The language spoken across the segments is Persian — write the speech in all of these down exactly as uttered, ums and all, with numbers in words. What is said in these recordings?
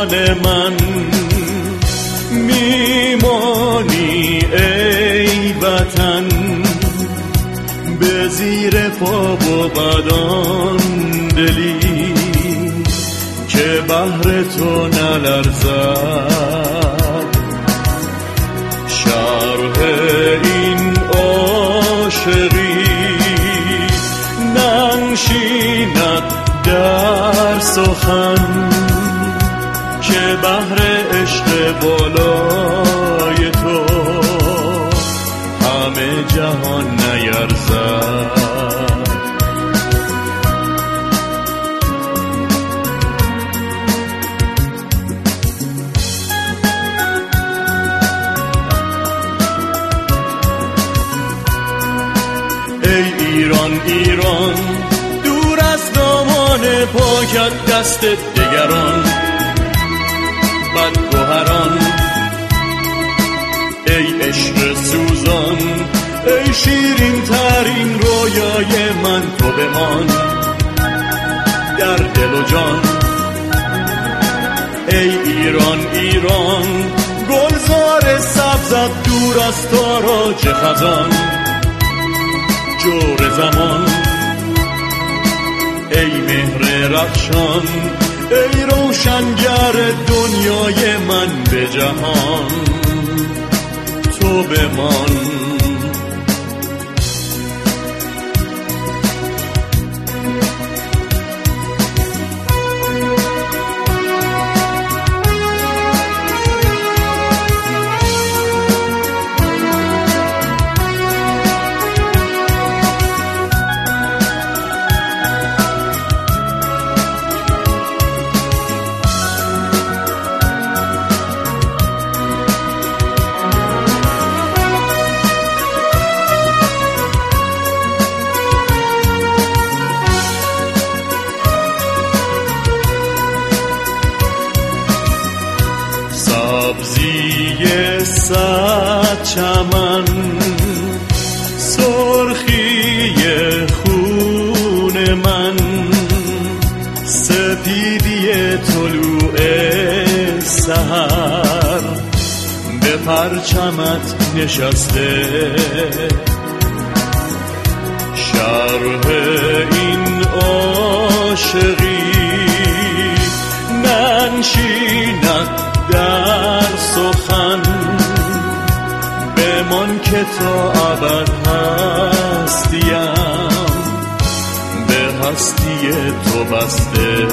جان من میمانی ای وطن، به زیر پا بدان دلی که بهر تو نلرزد. شرح این عاشقی ننشیند در سخن، که بهر عشق بالای تو همه جهان نیرزد. ای ایران ایران، دور از دامان پاکت دست دگران بدگوهران. ای عشق سوزان، ای شیرین ترین رویای من، تو بمان در دل و جان. ای ایران ایران، گلزار سبزت دور از تاراج خزان جور زمان. ای مهر رخشان، ای روشنگر دنیای من به جهان، تو بمان. سبزی صد چمن، سرخی خون من، سپیدی طلوع سحر به پرچمت نشسته. شرح این عاشقی ننشیند در سخن، بمان که تا ابد هستیم به هستی تو بسته.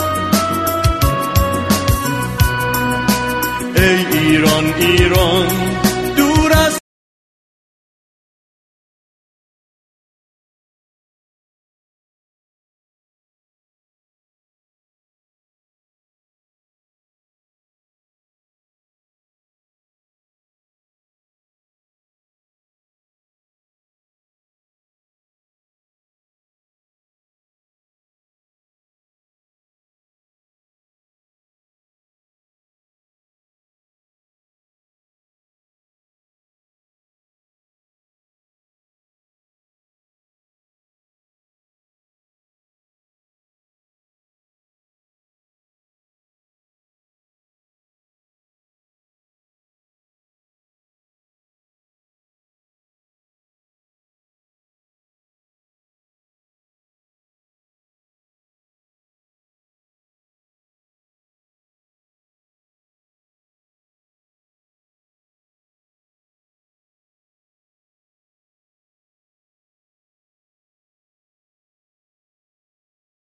ای ایران ایران،